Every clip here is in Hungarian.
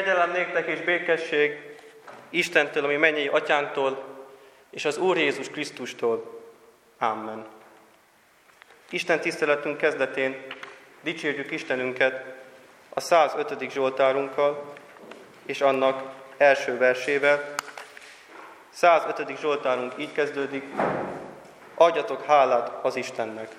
Kegyelem néktek és békesség Istentől, ami mennyei Atyánktól, és az Úr Jézus Krisztustól. Amen. Isten tiszteletünk kezdetén dicsérjük Istenünket a 105. Zsoltárunkkal, és annak első versével. 105. Zsoltárunk így kezdődik: adjatok hálát az Istennek.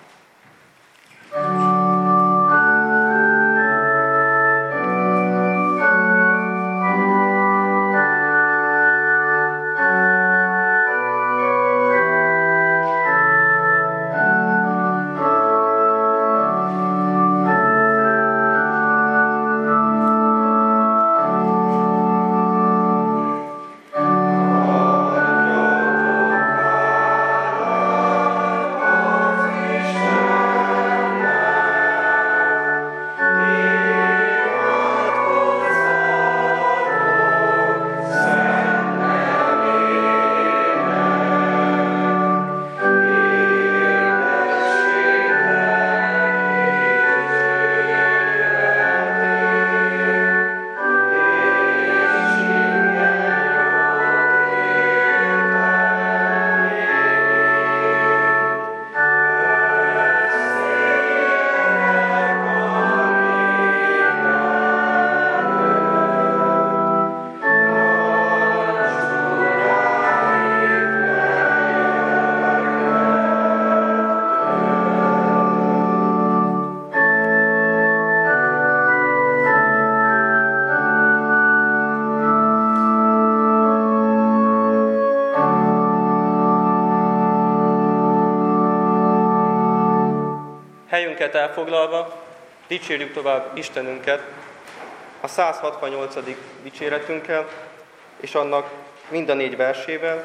Helyünket elfoglalva, dicsérjük tovább Istenünket a 168. dicséretünkkel, és annak mind a 4 versével.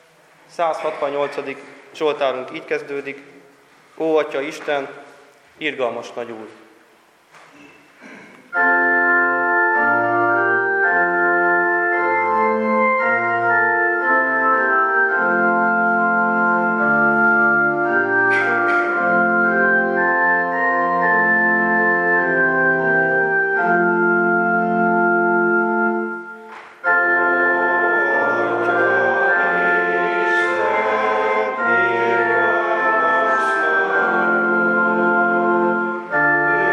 168. Zsoltárunk így kezdődik: Ó, Atya Isten, irgalmas nagy Úr! Amen.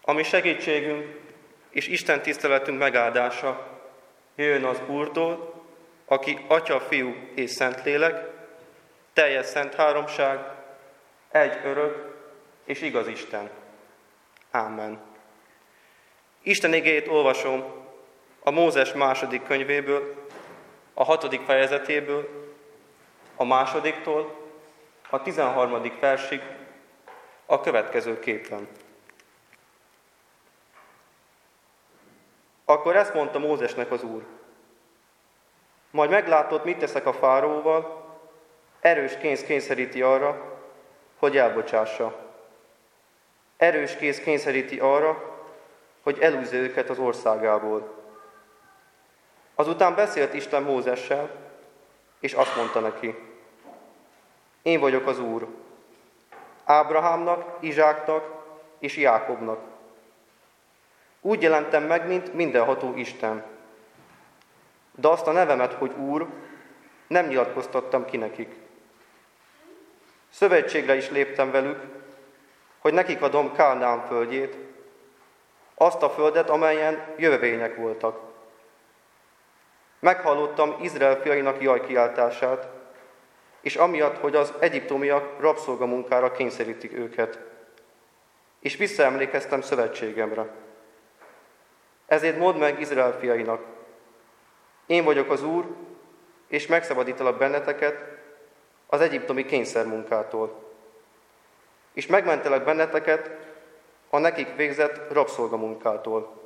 ami segítségünk és Isten tiszteletünk megáldása jöjjön az Úrtól, aki Atya, Fiú és Szentlélek, teljes szent háromság, egy örök és igaz Isten. Ámen. Isten igéjét olvasom a Mózes második könyvéből, a 6. fejezetéből, a 2-tól a 13. versig a következő képen. Akkor ezt mondta Mózesnek az Úr: majd meglátod, mit teszek a fáraóval, erős kéz kényszeríti arra, hogy elbocsássa. Erős kéz kényszeríti arra, hogy elűzze őket az országából. Azután beszélt Isten Mózessel, és azt mondta neki: én vagyok az Úr, Ábrahámnak, Izsáknak és Jákobnak. Úgy jelentem meg, mint mindenható Isten. De azt a nevemet, hogy Úr, nem nyilatkoztattam ki nekik. Szövetségre is léptem velük, hogy nekik adom Kánaán földjét, azt a földet, amelyen jövevények voltak. Meghallottam Izrael fiainak jajkiáltását, és amiatt, hogy az egyiptomiak rabszolgamunkára kényszerítik őket. És visszaemlékeztem szövetségemre. Ezért mondd meg Izrael fiainak: én vagyok az Úr, és megszabadítalak benneteket az egyiptomi kényszermunkától. És megmentelek benneteket a nekik végzett rabszolgamunkától.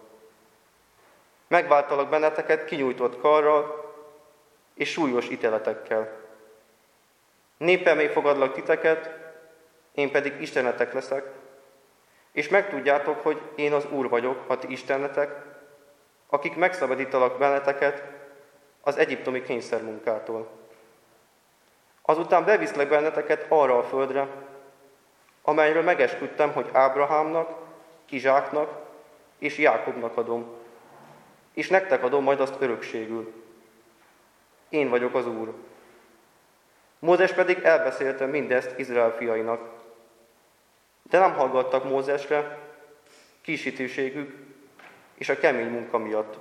Megváltalak benneteket kinyújtott karral és súlyos ítéletekkel. Népemmé fogadlak titeket, én pedig istenetek leszek, és megtudjátok, hogy én az Úr vagyok, a ti istenetek, akik megszabadítalak benneteket az egyiptomi kényszermunkától. Azután beviszlek benneteket arra a földre, amelyről megesküdtem, hogy Ábrahámnak, Izsáknak és Jákobnak adom, és nektek adom majd azt örökségül. Én vagyok az Úr. Mózes pedig elbeszélte mindezt Izrael fiainak. De nem hallgattak Mózesre, kísítőségük és a kemény munka miatt.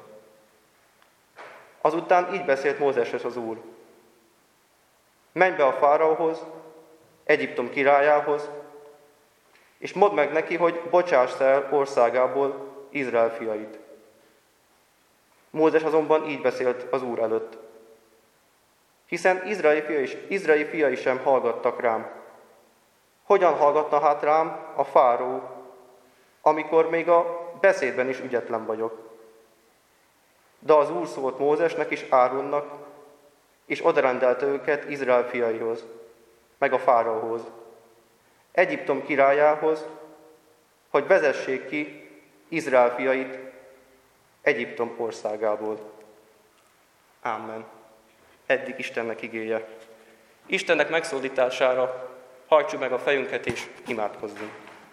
Azután így beszélt Mózeshez az Úr: menj be a fáraóhoz, Egyiptom királyához, és mondd meg neki, hogy bocsáss el országából Izrael fiait. Mózes azonban így beszélt az Úr előtt: hiszen Izraeli fiai sem hallgattak rám. Hogyan hallgatna hát rám a fáraó, amikor még a beszédben is ügyetlen vagyok? De az Úr szólt Mózesnek és Áronnak, és odarendelte őket Izrael fiaihoz, meg a fáraóhoz, Egyiptom királyához, hogy vezessék ki Izrael fiait Egyiptom országából. Ámen. Eddig Istennek igéje. Istennek megszólítására hajtsuk meg a fejünket és imádkozzunk.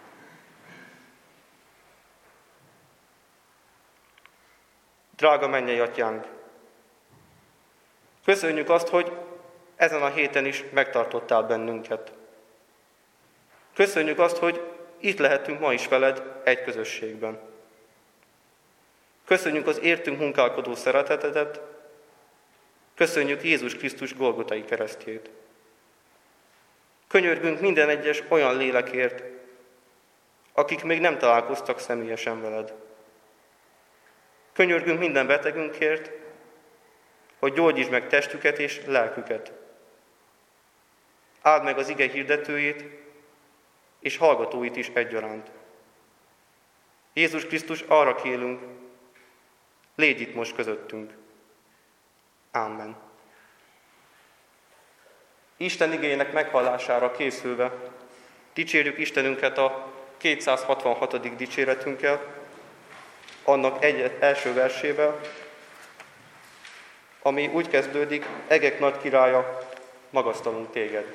Drága mennyei Atyánk! Köszönjük azt, hogy ezen a héten is megtartottál bennünket. Köszönjük azt, hogy itt lehetünk ma is veled egy közösségben. Köszönjük az értünk munkálkodó szeretetedet, köszönjük Jézus Krisztus Golgotai keresztjét. Könyörgünk minden egyes olyan lélekért, akik még nem találkoztak személyesen veled. Könyörgünk minden betegünkért, hogy gyógyítsd meg testüket és lelküket. Áld meg az ige hirdetőjét és hallgatóit is egyaránt. Jézus Krisztus, arra kérünk, légy itt most közöttünk. Ámen. Isten igéjének meghallására készülve dicsérjük Istenünket a 266. dicséretünkkel, annak első versével, ami úgy kezdődik: egek nagy királya, magasztalunk téged.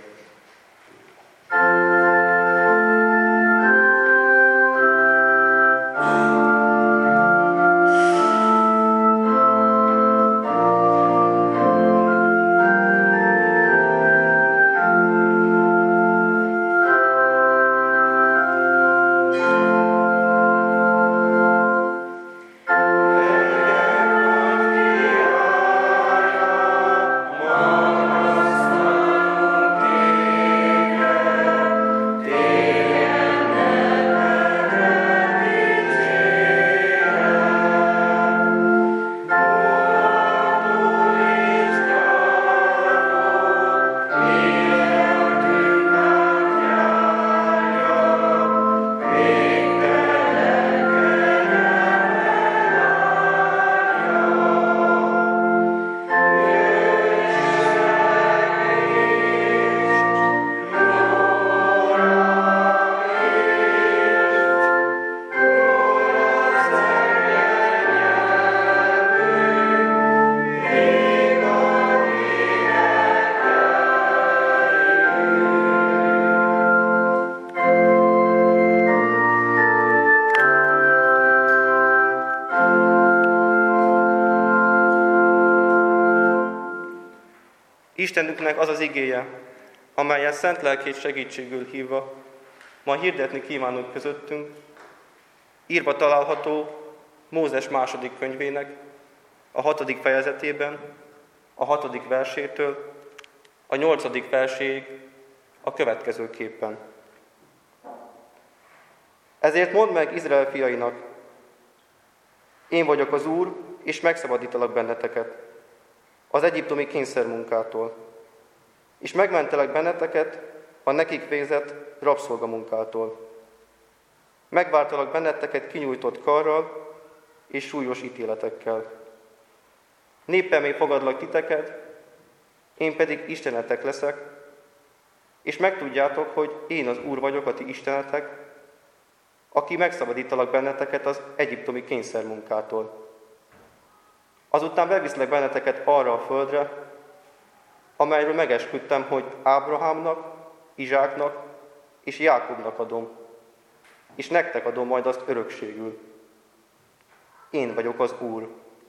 Istenünknek az az igéje, amelyen szent lelkét segítségül hívva, ma hirdetni kívánunk közöttünk, írva található Mózes második könyvének a 6. fejezetében, a 6. versétől a 8. verséig a következőképpen. Ezért mondd meg Izrael fiainak, én vagyok az Úr, és megszabadítalak benneteket az egyiptomi kényszermunkától, és megmentelek benneteket a nekik végzett rabszolgamunkától. Megváltalak benneteket kinyújtott karral és súlyos ítéletekkel. Néppemmé fogadlak titeket, én pedig istenetek leszek, és megtudjátok, hogy én az Úr vagyok, a ti istenetek, aki megszabadítalak benneteket az egyiptomi kényszermunkától. Azután beviszlek benneteket arra a földre, amelyről megesküdtem, hogy Ábrahámnak, Izsáknak és Jákobnak adom, és nektek adom majd azt örökségül. Én vagyok az Úr.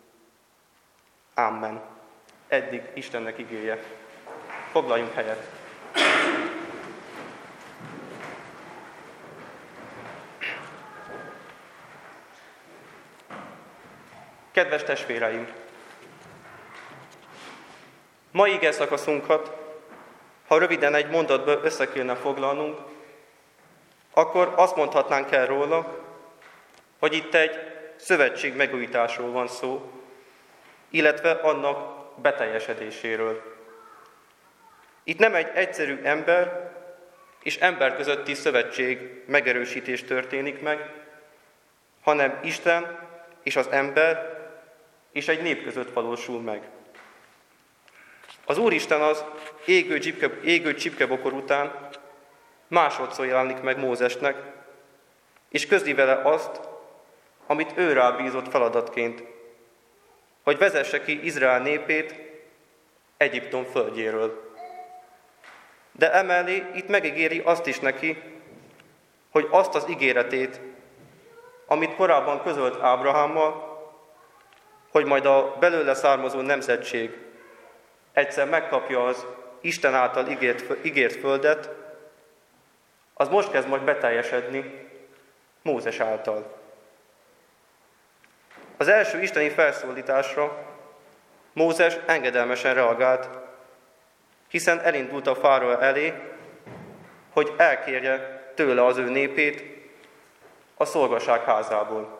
Amen. Eddig Istennek igéje. Foglaljunk helyet. Kedves testvéreim! Mai igeszakaszunkat, ha röviden egy mondatba össze kéne foglalnunk, akkor azt mondhatnánk el róla, hogy itt egy szövetség megújításról van szó, illetve annak beteljesedéséről. Itt nem egy egyszerű ember és ember közötti szövetség megerősítés történik meg, hanem Isten és az ember és egy nép között valósul meg. Az Úristen az égő csipkebokor után másodszor jelenik meg Mózesnek, és közli vele azt, amit ő rábízott feladatként, hogy vezesse ki Izrael népét Egyiptom földjéről. De emellé itt megígéri azt is neki, hogy azt az ígéretét, amit korábban közölt Ábrahámmal, hogy majd a belőle származó nemzetség egyszer megkapja az Isten által ígért földet, az most kezd majd beteljesedni Mózes által. Az első isteni felszólításra Mózes engedelmesen reagált, hiszen elindult a fáraó elé, hogy elkérje tőle az ő népét a szolgaság házából.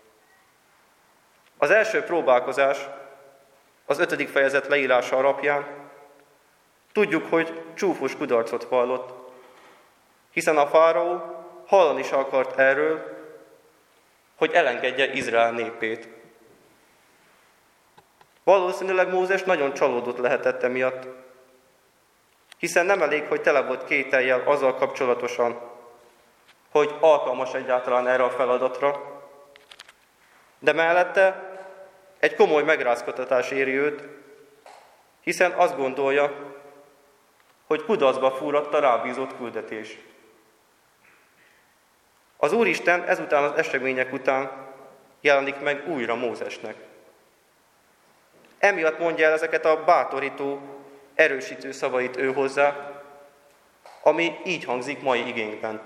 Az első próbálkozás az 5. fejezet leírása alapján tudjuk, hogy csúfos kudarcot vallott, hiszen a fáraó hallani is akart erről, hogy elengedje Izrael népét. Valószínűleg Mózes nagyon csalódott lehetett emiatt, hiszen nem elég, hogy tele volt kétellyel azzal kapcsolatosan, hogy alkalmas egyáltalán erre a feladatra, de mellette egy komoly megrázkottatás éri őt, hiszen azt gondolja, hogy kudarcba fulladt a rábízott küldetés. Az Úristen ezután az események után jelenik meg újra Mózesnek. Emiatt mondja el ezeket a bátorító, erősítő szavait ő hozzá, ami így hangzik mai igénkben.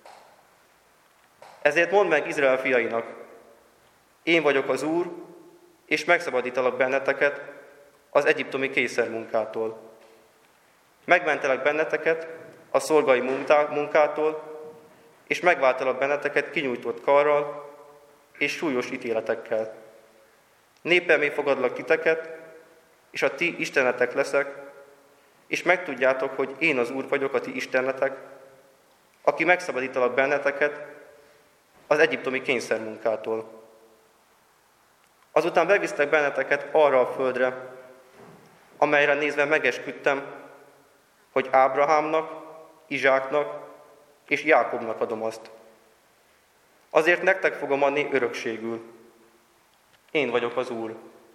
Ezért mondd meg Izrael fiainak, én vagyok az Úr, és megszabadítalak benneteket az egyiptomi kényszermunkától. Megmentelek benneteket a szolgai munkától, és megváltalak benneteket kinyújtott karral és súlyos ítéletekkel. Néppemmé fogadlak titeket, és a ti istenetek leszek, és megtudjátok, hogy én az Úr vagyok, a ti istenetek, aki megszabadítalak benneteket az egyiptomi kényszermunkától. Azután bevisztek benneteket arra a földre, amelyre nézve megesküdtem, hogy Ábrahámnak, Izsáknak és Jákobnak adom azt. Azért nektek fogom adni örökségül. Én vagyok az Úr.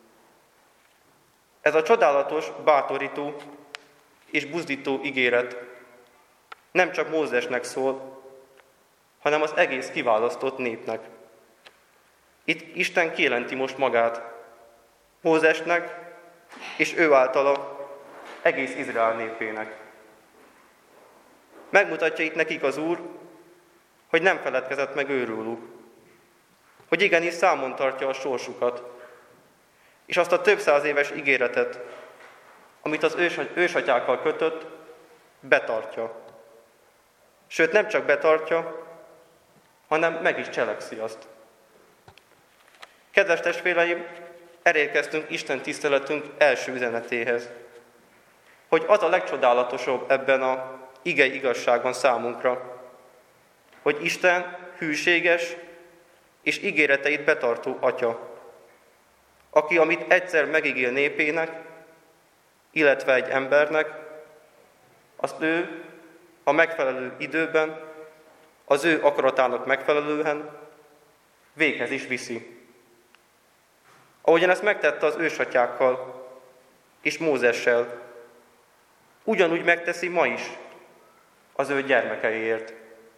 Ez a csodálatos, bátorító és buzdító ígéret nem csak Mózesnek szól, hanem az egész kiválasztott népnek. Itt Isten kijelenti most magát Mózesnek, és ő általa egész Izrael népének. Megmutatja itt nekik az Úr, hogy nem feledkezett meg őrülük, hogy igenis számon tartja a sorsukat, és azt a több száz éves ígéretet, amit az ősatyákkal kötött, betartja. Sőt, nem csak betartja, hanem meg is cselekszi azt. Kedves testvéreim, elérkeztünk Isten tiszteletünk első üzenetéhez, hogy az a legcsodálatosabb ebben a igei igazságban számunkra, hogy Isten hűséges és ígéreteit betartó Atya, aki, amit egyszer megígér népének, illetve egy embernek, azt ő a megfelelő időben, az ő akaratának megfelelően véghez is viszi. Ahogyan ezt megtette az ősatyákkal és Mózessel, ugyanúgy megteszi ma is az ő gyermekeiért.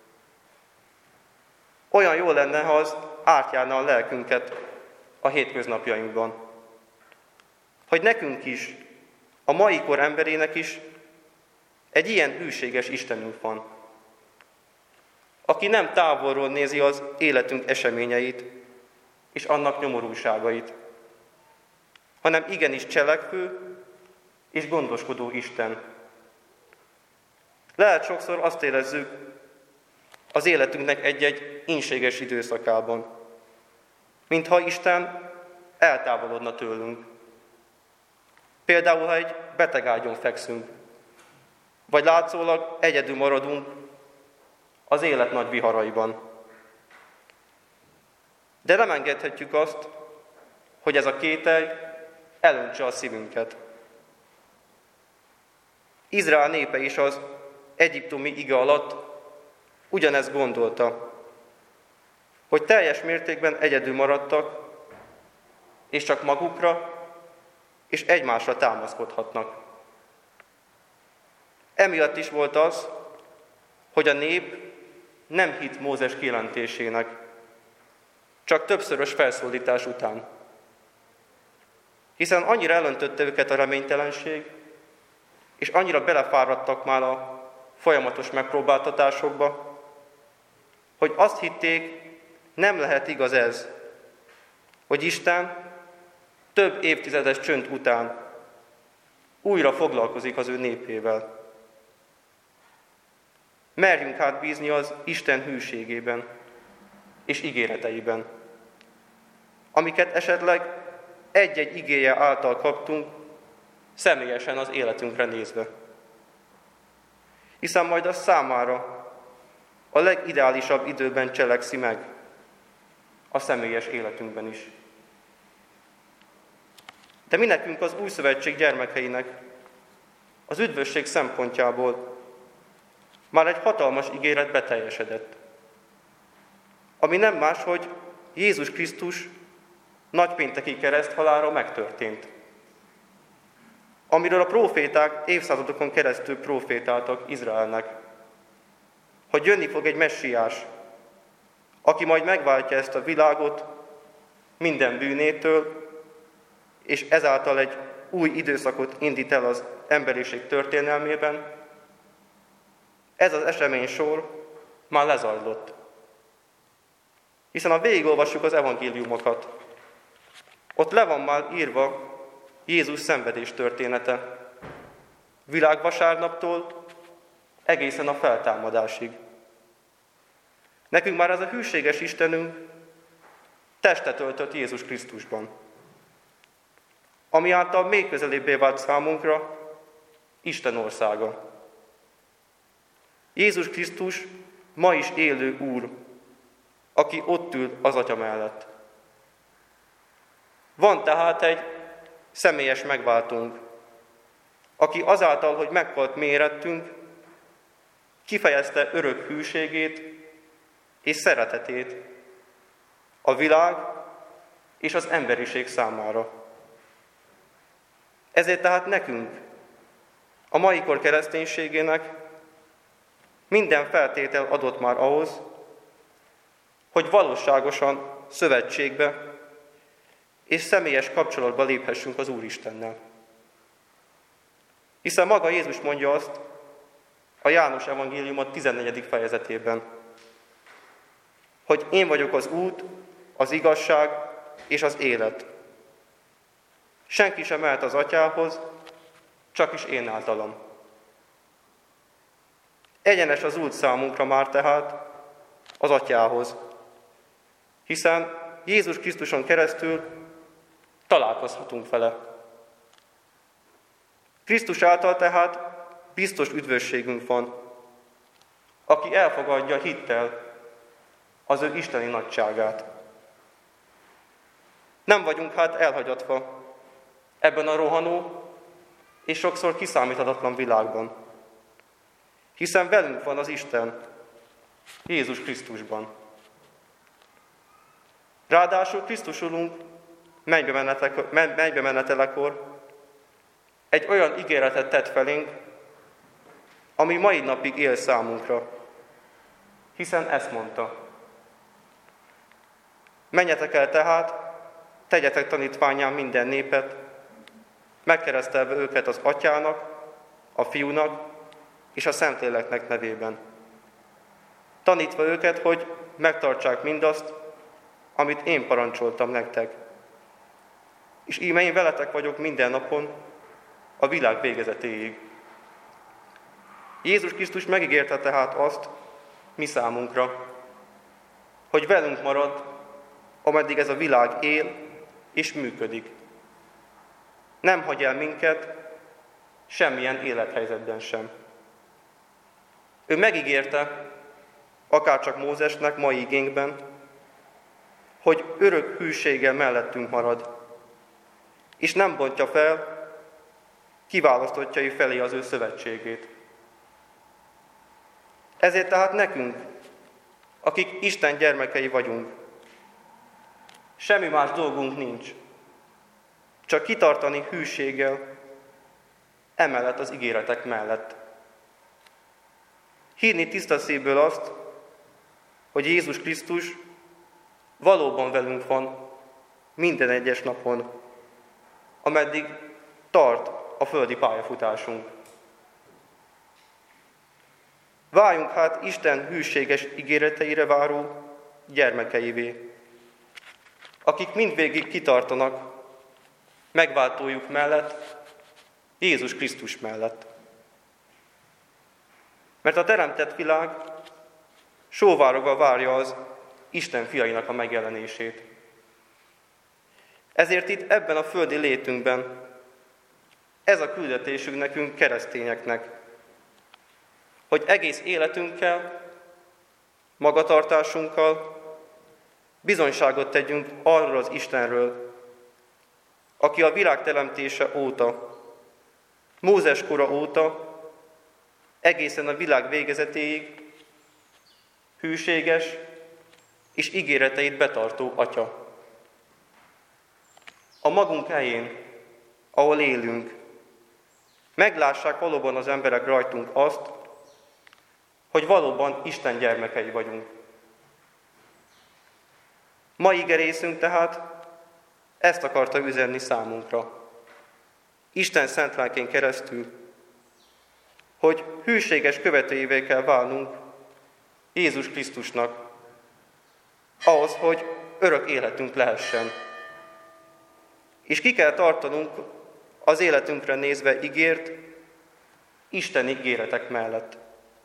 Olyan jó lenne, ha az átjárna a lelkünket a hétköznapjainkban. Hogy nekünk is, a mai kor emberének is egy ilyen hűséges Istenünk van, aki nem távolról nézi az életünk eseményeit és annak nyomorúságait, hanem igenis cselekvő és gondoskodó Isten. Lehet sokszor azt érezzük az életünknek egy-egy ínséges időszakában, mintha Isten eltávolodna tőlünk. Például, ha egy betegágyon fekszünk, vagy látszólag egyedül maradunk az élet nagy viharaiban. De nem engedhetjük azt, hogy ez a kételj elöntse a szívünket. Izrael népe is az egyiptomi ige alatt ugyanezt gondolta, hogy teljes mértékben egyedül maradtak, és csak magukra és egymásra támaszkodhatnak. Emiatt is volt az, hogy a nép nem hitt Mózes kijelentésének, csak többszörös felszólítás után. Hiszen annyira elöntötte őket a reménytelenség, és annyira belefáradtak már a folyamatos megpróbáltatásokba, hogy azt hitték, nem lehet igaz ez, hogy Isten több évtizedes csönd után újra foglalkozik az ő népével. Merjünk hát bízni az Isten hűségében és ígéreteiben, amiket esetleg egy-egy igéje által kaptunk, személyesen az életünkre nézve. Hiszen majd az számára a legideálisabb időben cselekszi meg, a személyes életünkben is. De mi nekünk az új szövetség gyermekeinek az üdvösség szempontjából már egy hatalmas ígéret beteljesedett, ami nem más, hogy Jézus Krisztus nagypénteki kereszthalála megtörtént, amiről a próféták évszázadokon keresztül prófétáltak Izraelnek, hogy jönni fog egy messiás, aki majd megváltja ezt a világot minden bűnétől, és ezáltal egy új időszakot indít el az emberiség történelmében. Ez az eseménysor már lezajlott. Hiszen ha végigolvassuk az evangéliumokat, ott le van már írva Jézus szenvedés története, világvasárnaptól egészen a feltámadásig. Nekünk már ez a hűséges Istenünk testet öltött Jézus Krisztusban, ami által még közelébbé vált számunkra Isten országa. Jézus Krisztus ma is élő Úr, aki ott ül az Atya mellett. Van tehát egy személyes megváltónk, aki azáltal, hogy meghalt mi érettünk, kifejezte örök hűségét és szeretetét a világ és az emberiség számára. Ezért tehát nekünk, a mai kor kereszténységének minden feltétel adott már ahhoz, hogy valóságosan szövetségbe és személyes kapcsolatba léphessünk az Úristennel. Hiszen maga Jézus mondja azt a János evangélium 14. fejezetében, hogy én vagyok az út, az igazság és az élet. Senki sem mehet az Atyához, csak is én általam. Egyenes az út számunkra már tehát az Atyához, hiszen Jézus Krisztuson keresztül találkozhatunk vele. Krisztus által tehát biztos üdvösségünk van, aki elfogadja hittel az ő isteni nagyságát. Nem vagyunk hát elhagyatva ebben a rohanó és sokszor kiszámíthatatlan világban, hiszen velünk van az Isten, Jézus Krisztusban. Ráadásul Krisztus Urunk mennybe menetelekor egy olyan ígéretet tett felénk, ami mai napig él számunkra, hiszen ezt mondta. Menjetek el tehát, tegyetek tanítvánnyá minden népet, megkeresztelve őket az Atyának, a Fiúnak és a Szentléleknek nevében. Tanítva őket, hogy megtartsák mindazt, amit én parancsoltam nektek. És íme én veletek vagyok minden napon, a világ végezetéig. Jézus Krisztus megígérte tehát azt mi számunkra, hogy velünk marad, ameddig ez a világ él és működik. Nem hagy el minket semmilyen élethelyzetben sem. Ő megígérte, akárcsak Mózesnek mai igénkben, hogy örök hűséggel mellettünk marad, és nem bontja fel kiválasztottjai felé az ő szövetségét. Ezért tehát nekünk, akik Isten gyermekei vagyunk, semmi más dolgunk nincs, csak kitartani hűséggel emellett az ígéretek mellett. Hinni tiszta szívből azt, hogy Jézus Krisztus valóban velünk van minden egyes napon, ameddig tart a földi pályafutásunk. Váljunk hát Isten hűséges ígéreteire váró gyermekeivé, akik mindvégig kitartanak megváltójuk mellett, Jézus Krisztus mellett. Mert a teremtett világ sóvárogva várja az Isten fiainak a megjelenését. Ezért itt ebben a földi létünkben ez a küldetésünk nekünk, keresztényeknek, hogy egész életünkkel, magatartásunkkal bizonyságot tegyünk arról az Istenről, aki a világ teremtése óta, Mózes kora óta, egészen a világ végezetéig hűséges és ígéreteit betartó Atya. A magunk helyén, ahol élünk, meglássák valóban az emberek rajtunk azt, hogy valóban Isten gyermekei vagyunk. Mai igerészünk tehát ezt akarta üzenni számunkra, Isten szent lelkén keresztül, hogy hűséges követőjévé kell válnunk Jézus Krisztusnak, ahhoz, hogy örök életünk lehessen. És ki kell tartanunk az életünkre nézve ígért Isten ígéretek mellett.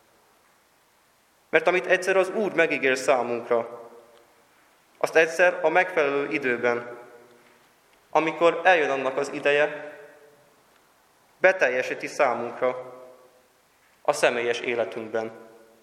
Mert amit egyszer az Úr megígér számunkra, azt egyszer a megfelelő időben, amikor eljön annak az ideje, beteljesíti számunkra a személyes életünkben.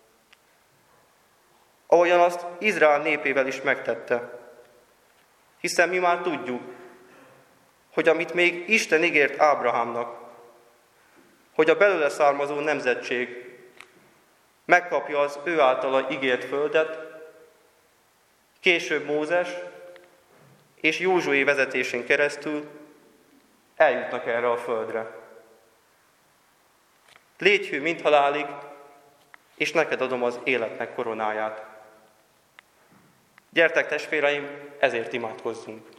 Ahogyan azt Izrael népével is megtette. Hiszen mi már tudjuk, hogy amit még Isten ígért Ábrahámnak, hogy a belőle származó nemzetség megkapja az ő általa ígért földet, később Mózes és Józsué vezetésén keresztül eljutnak erre a földre. Légy hű mindhalálig, és neked adom az életnek koronáját. Gyertek, testvéreim, ezért imádkozzunk.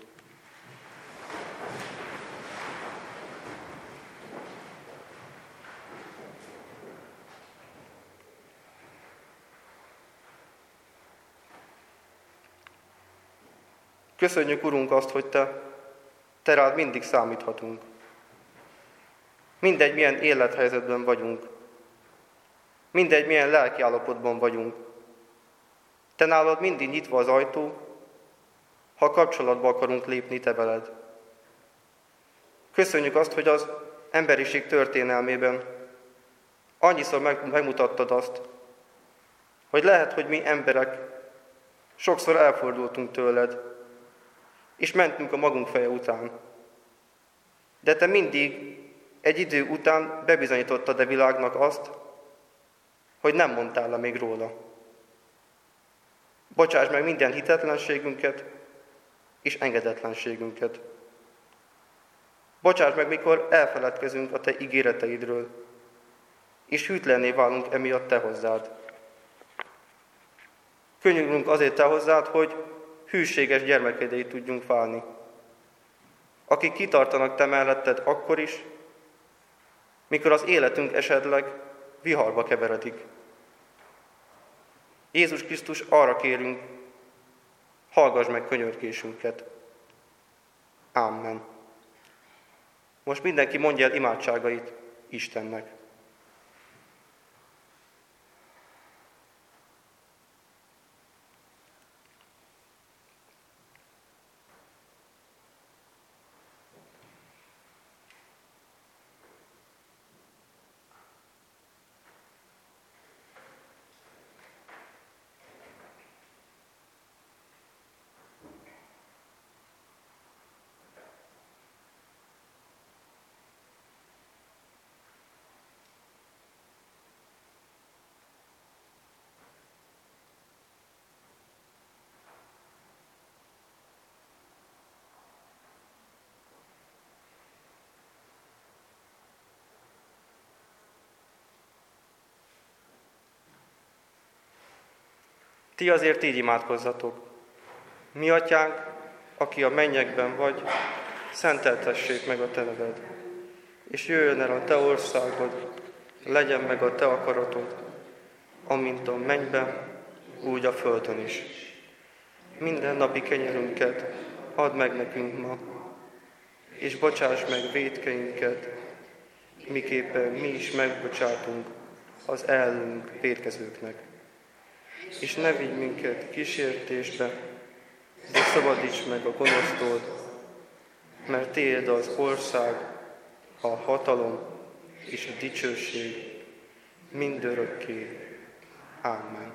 Köszönjük, Urunk, azt, hogy Te rád mindig számíthatunk. Mindegy, milyen élethelyzetben vagyunk. Mindegy, milyen lelkiállapotban vagyunk. Te nálad mindig nyitva az ajtó, ha kapcsolatba akarunk lépni Te veled. Köszönjük azt, hogy az emberiség történelmében annyiszor megmutattad azt, hogy lehet, hogy mi emberek sokszor elfordultunk tőled, és mentünk a magunk feje után. De Te mindig egy idő után bebizonyítottad a világnak azt, hogy nem mondtál le még róla. Bocsáss meg minden hitetlenségünket és engedetlenségünket. Bocsáss meg, mikor elfeledkezünk a Te ígéreteidről, és hűtlenné válunk emiatt Te hozzád. Könyörülünk azért Te hozzád, hogy hűséges gyermekeidé tudjunk válni, akik kitartanak Te melletted akkor is, mikor az életünk esetleg viharba keveredik. Jézus Krisztus, arra kérünk, hallgass meg könyörgésünket. Amen. Most mindenki mondja el imádságait Istennek. Ti azért így imádkozzatok. Mi atyánk, aki a mennyekben vagy, szenteltessék meg a Te neved. És jöjjön el a Te országod, legyen meg a Te akaratod, amint a mennyben, úgy a földön is. Minden napi kenyerünket add meg nekünk ma, és bocsáss meg vétkeinket, miképpen mi is megbocsátunk az ellenünk vétkezőknek. És ne vigy minket kísértésbe, de szabadíts meg a gonosztól, mert Tiéd az ország, a hatalom és a dicsőség mindörökké. Amen.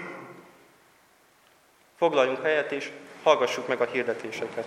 Foglaljunk helyet, és hallgassuk meg a hirdetéseket.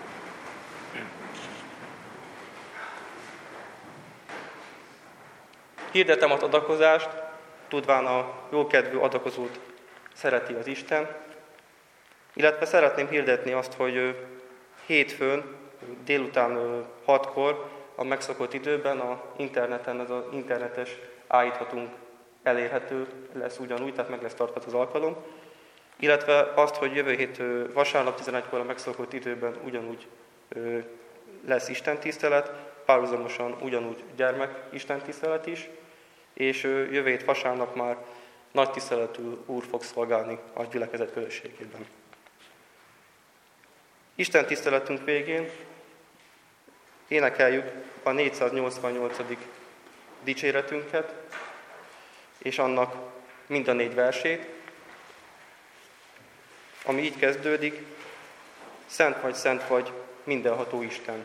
Hirdetem az adakozást, tudván a jókedvű adakozót szereti az Isten, illetve szeretném hirdetni azt, hogy hétfőn délután 6-kor a megszokott időben a interneten, ez az internetes állíthatunk elérhető lesz ugyanúgy, tehát meg lesz tartva az alkalom, illetve azt, hogy jövő hét vasárnap 11-kor a megszokott időben ugyanúgy lesz istentisztelet, párhuzamosan ugyanúgy gyermek istentisztelet is, és jövő hét vasárnap már nagy tiszteletű Úr fog szolgálni a gyülekezet közösségében. Isten tiszteletünk végén énekeljük a 488. dicséretünket, és annak mind a 4 versét, ami így kezdődik: Szent vagy, mindenható Isten.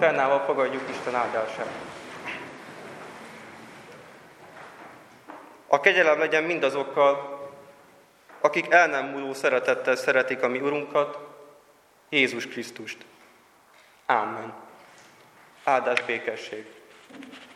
fennállva fogadjuk Isten áldását. A kegyelem legyen mindazokkal, akik el nem múló szeretettel szeretik a mi Urunkat, Jézus Krisztust. Ámen. Áldás békesség.